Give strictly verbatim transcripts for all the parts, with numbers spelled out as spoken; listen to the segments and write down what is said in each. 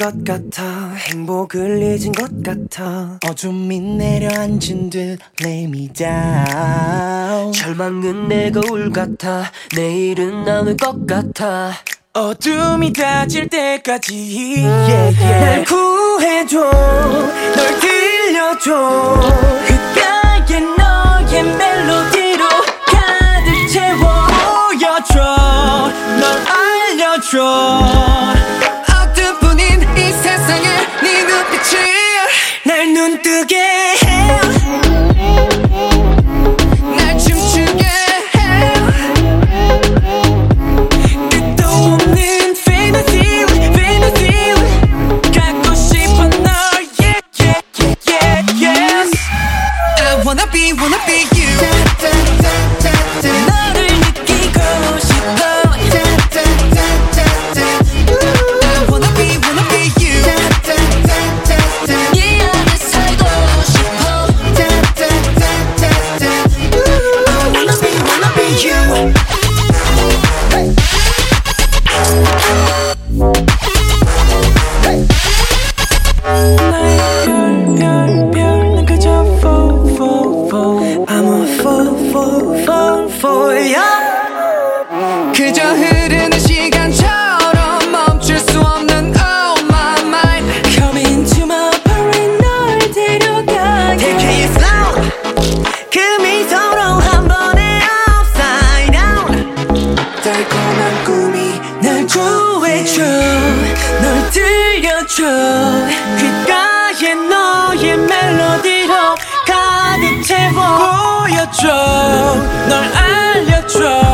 것 같아. 행복을 잊은 것 같아. 어둠이 내려앉은 듯 lay me down. 절망은 내 거울 같아. 내일은 안 올 것 같아. 어둠이 닫힐 때까지 yeah, yeah. 날 구해줘. 널 들려줘. 귓가에 너의 멜로디로 가득 채워. 보여줘. 널 알려줘. 어둠뿐인 이 세상에 네 눈빛이 날 눈뜨게 해. 날 춤추게 해. 끝도 없는 fantasy, fantasy. 갖고 싶어 널 yeah, yeah, yeah, yeah, yes. I wanna be, wanna be you. 너를 느끼고 싶어. 그저 흐르는 시간처럼 멈출 수 없는 oh my mind. Come into my parade 널 데려가게. Take it slow. 그 미소로 한 번에 upside down. 달콤한 꿈이 날 구해줘. 널 들려줘. 귓가에 너의 멜로디로 가득 채워. 보여줘. 널 알려줘.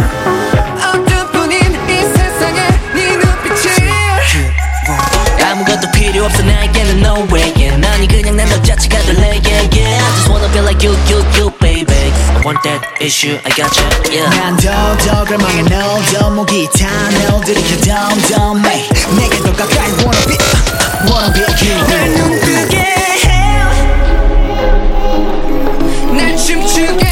아무것도 필요 없어 나에게는 no way yeah. 아니 그냥 난 너 자체가 될래 yeah, yeah. I just wanna feel like you, you, you baby. I want that issue, I got you yeah. 난 더더 갈망해 너더 목이 타 널 들이켜 덤덤해 내게 더 가까이 wanna be wanna be you. 날 눈뜨게 해. 날 춤추게